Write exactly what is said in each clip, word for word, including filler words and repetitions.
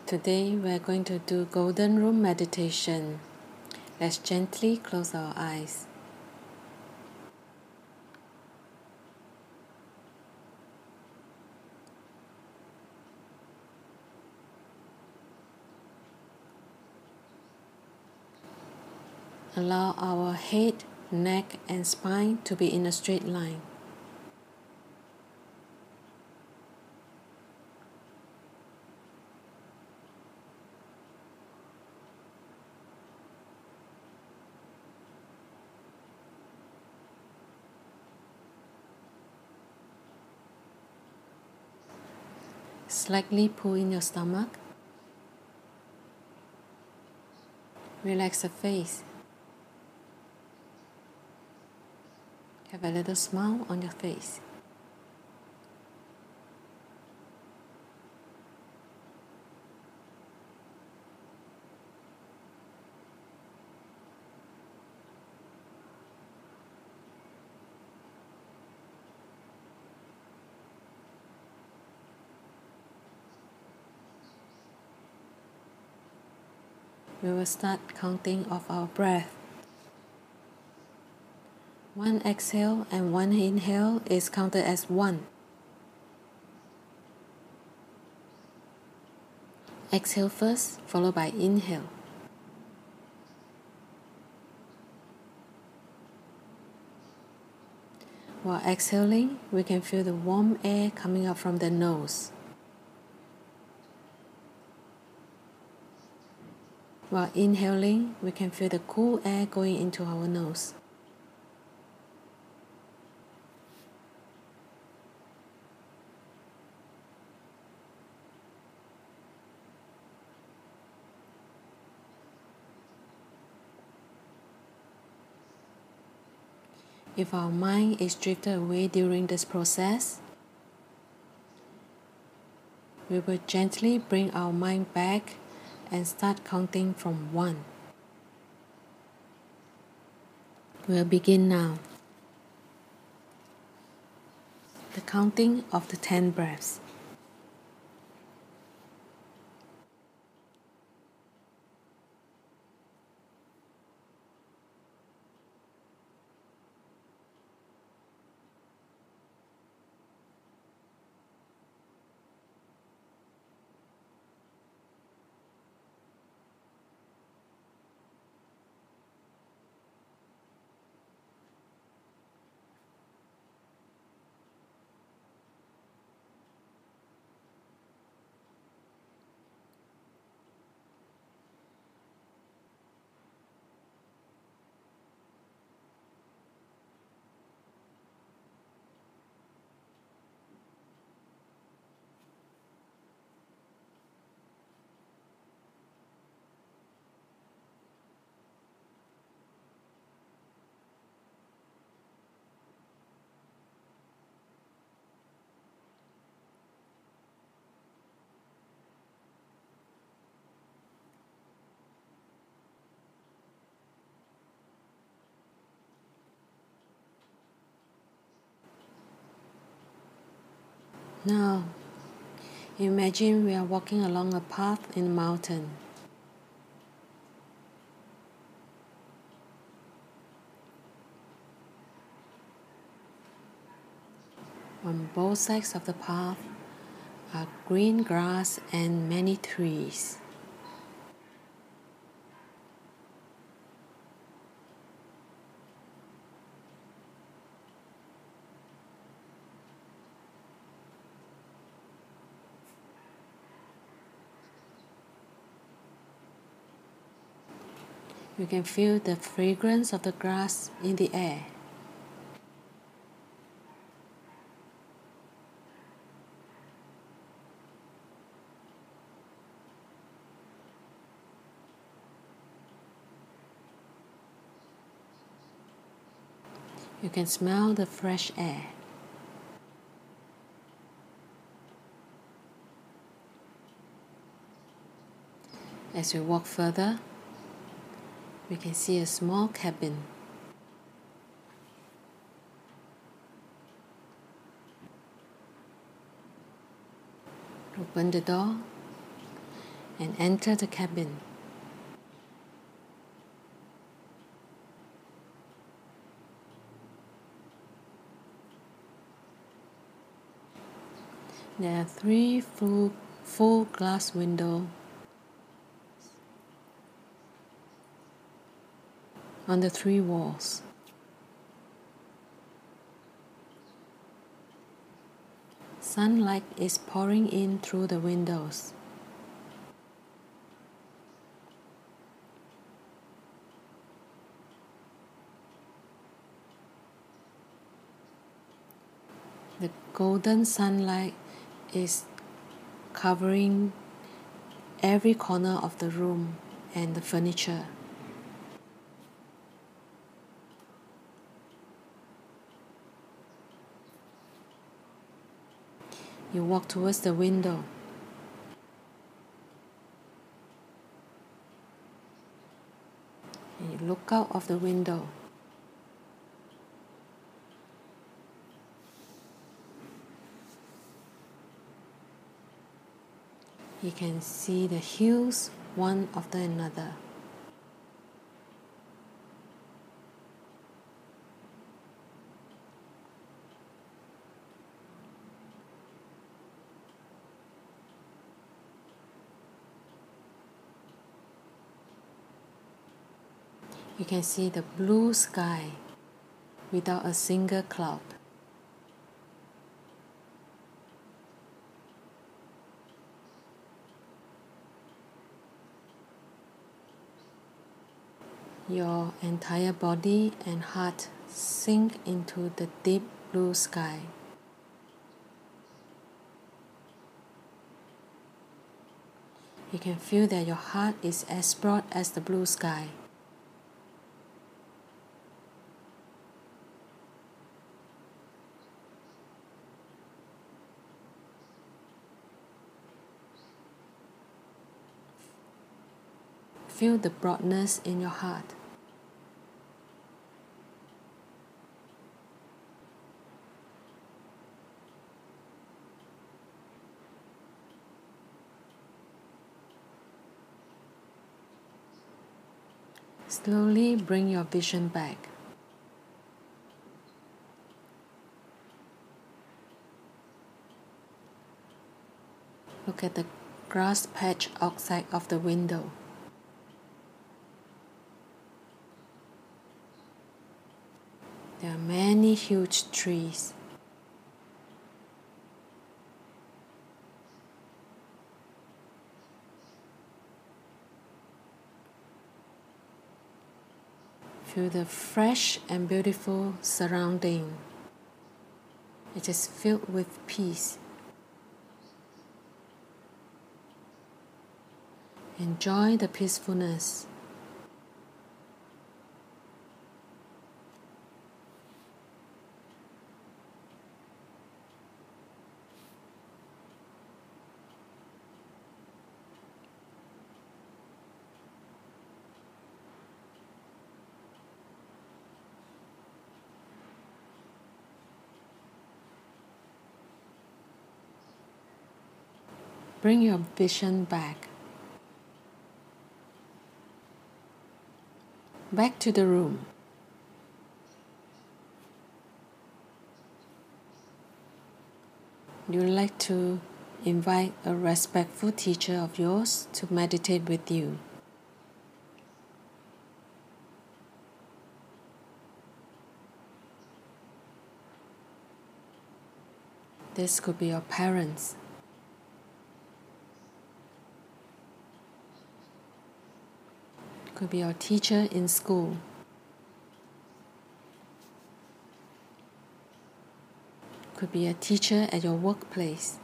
Today we are going to do Golden Rule meditation. Let's gently close our eyes. Allow our head, neck, and spine to be in a straight line. Slightly pull in your stomach. Relax the face. Have a little smile on your face. We will start counting of our breath. One exhale and one inhale is counted as one. Exhale first, followed by inhale. While exhaling, we can feel the warm air coming up from the nose. While inhaling, we can feel the cool air going into our nose. If our mind is drifted away during this process, we will gently bring our mind back and start counting from one. We'll begin now. The counting of the ten breaths. Now, imagine we are walking along a path in a mountain. On both sides of the path are green grass and many trees. You can feel the fragrance of the grass in the air. You can smell the fresh air. As we walk further, we can see a small cabin. Open the door and enter the cabin. There are three full, full glass windows on the three walls. Sunlight is pouring in through the windows. The golden sunlight is covering every corner of the room and the furniture. You walk towards the window. And you look out of the window. You can see the hills one after another. You can see the blue sky without a single cloud. Your entire body and heart sink into the deep blue sky. You can feel that your heart is as broad as the blue sky. Feel the broadness in your heart. Slowly bring your vision back. Look at the grass patch outside of the window. There are many huge trees. Feel the fresh and beautiful surrounding. It is filled with peace. Enjoy the peacefulness. Bring your vision back. Back to the room. You would like to invite a respectful teacher of yours to meditate with you. This could be your parents. Could be your teacher in school. Could be a teacher at your workplace.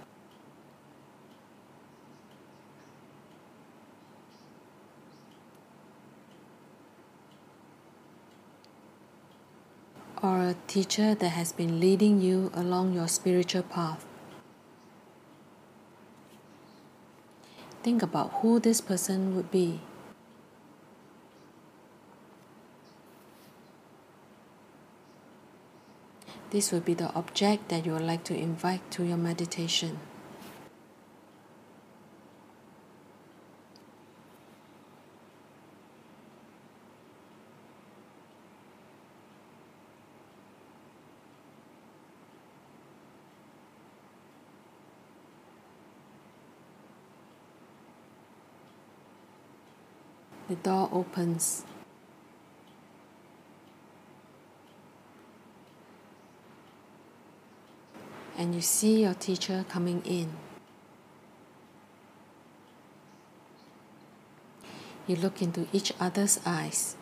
Or a teacher that has been leading you along your spiritual path. Think about who this person would be. This will be the object that you would like to invite to your meditation. The door opens. And you see your teacher coming in. You look into each other's eyes.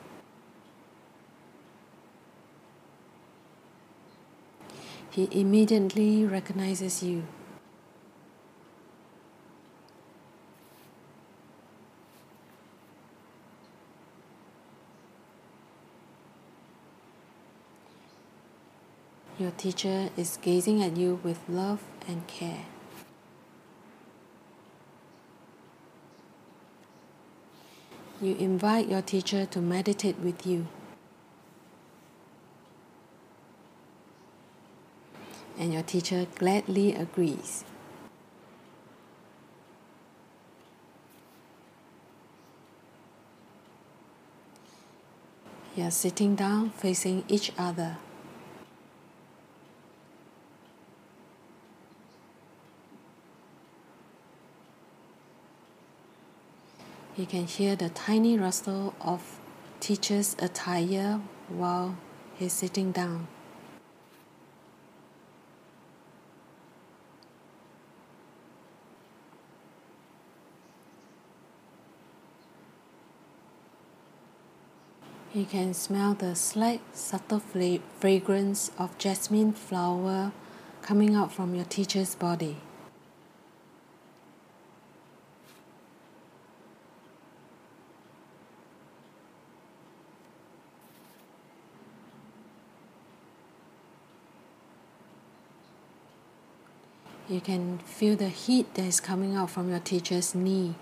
He immediately recognizes you. Your teacher is gazing at you with love and care. You invite your teacher to meditate with you. And your teacher gladly agrees. You are sitting down facing each other. You can hear the tiny rustle of teacher's attire while he's sitting down. You can smell the slight, subtle fragrance of jasmine flower coming out from your teacher's body. You can feel the heat that is coming out from your teacher's knee.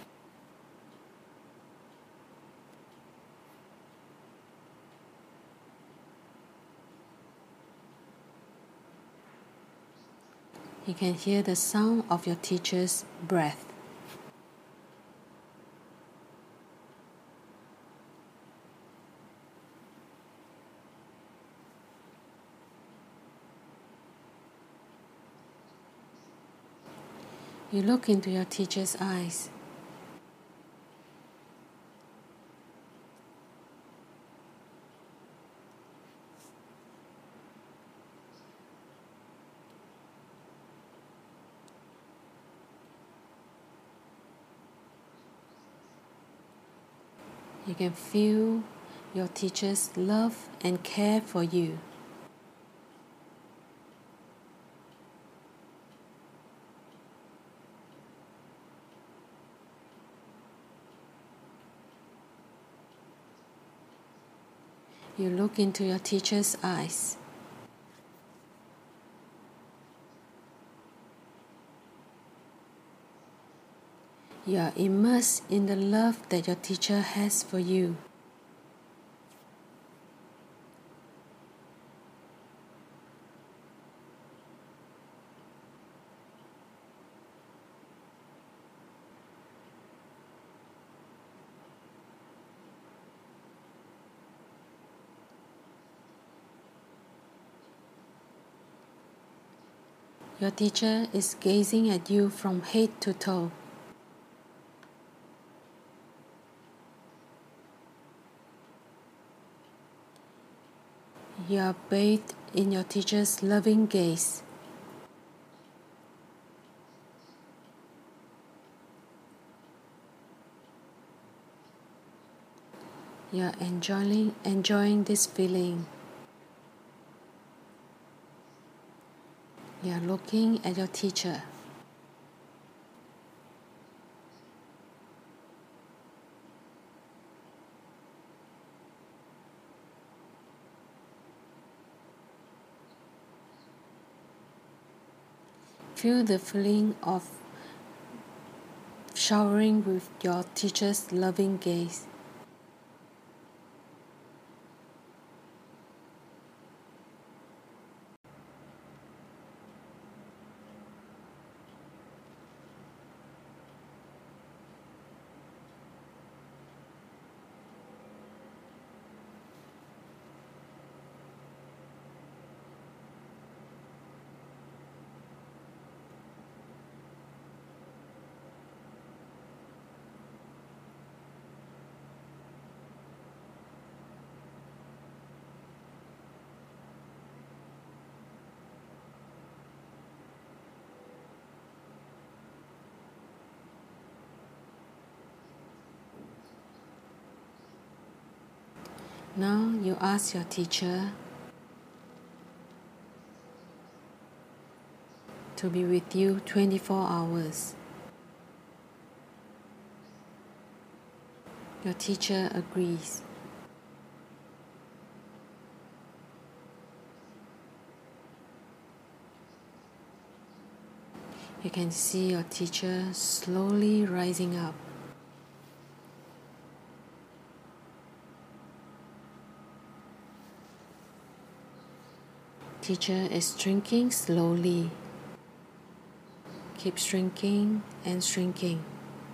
You can hear the sound of your teacher's breath. You look into your teacher's eyes. You can feel your teacher's love and care for you. You look into your teacher's eyes. You are immersed in the love that your teacher has for you. Your teacher is gazing at you from head to toe. You are bathed in your teacher's loving gaze. You are enjoying, enjoying this feeling. You are looking at your teacher. Feel the feeling of showering with your teacher's loving gaze. Now you ask your teacher to be with you twenty-four hours. Your teacher agrees. You can see your teacher slowly rising up. Teacher is shrinking slowly. Keep shrinking and shrinking.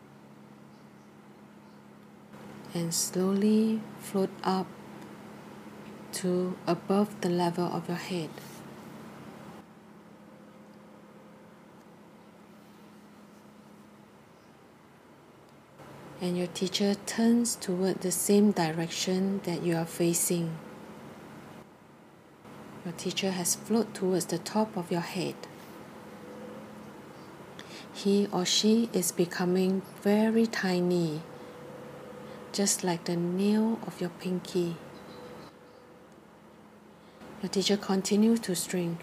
And slowly float up to above the level of your head. And your teacher turns toward the same direction that you are facing. Your teacher has floated towards the top of your head. He or she is becoming very tiny, just like the nail of your pinky. Your teacher continues to shrink.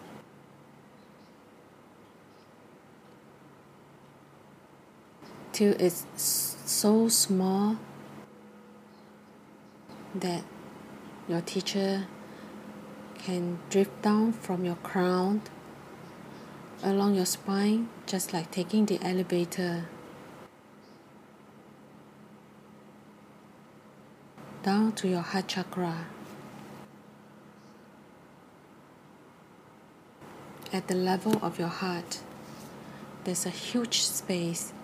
Till it's so small that your teacher can drift down from your crown along your spine, just like taking the elevator down to your heart chakra. At the level of your heart, there's a huge space,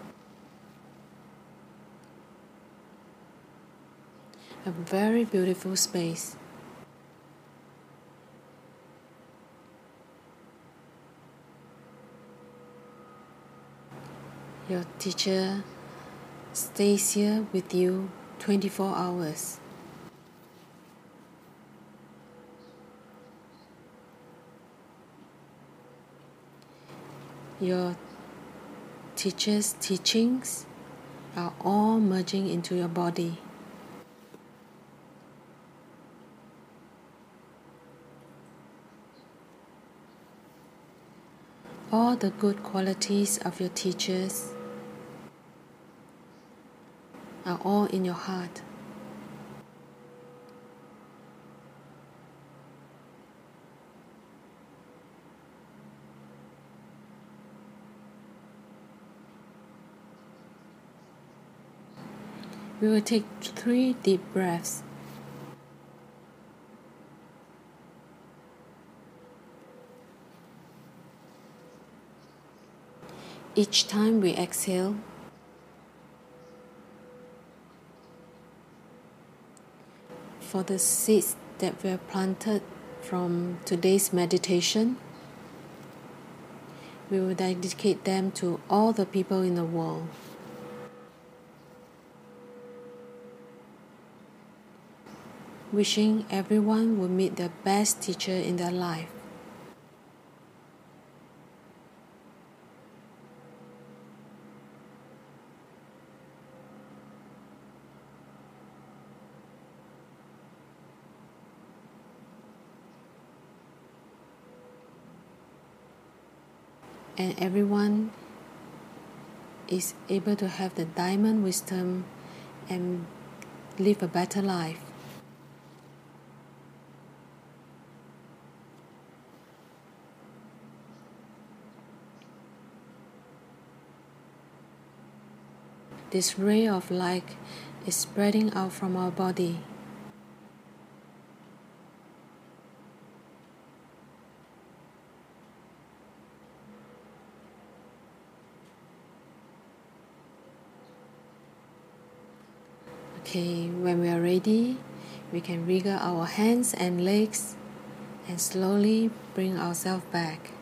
a very beautiful space. Your teacher stays here with you twenty-four hours. Your teacher's teachings are all merging into your body. All the good qualities of your teachers are all in your heart. We will take three deep breaths. Each time we exhale, for the seeds that were planted from today's meditation, we will dedicate them to all the people in the world. Wishing everyone will meet the best teacher in their life. And everyone is able to have the diamond wisdom and live a better life. This ray of light is spreading out from our body. Okay, when we are ready, we can wriggle our hands and legs and slowly bring ourselves back.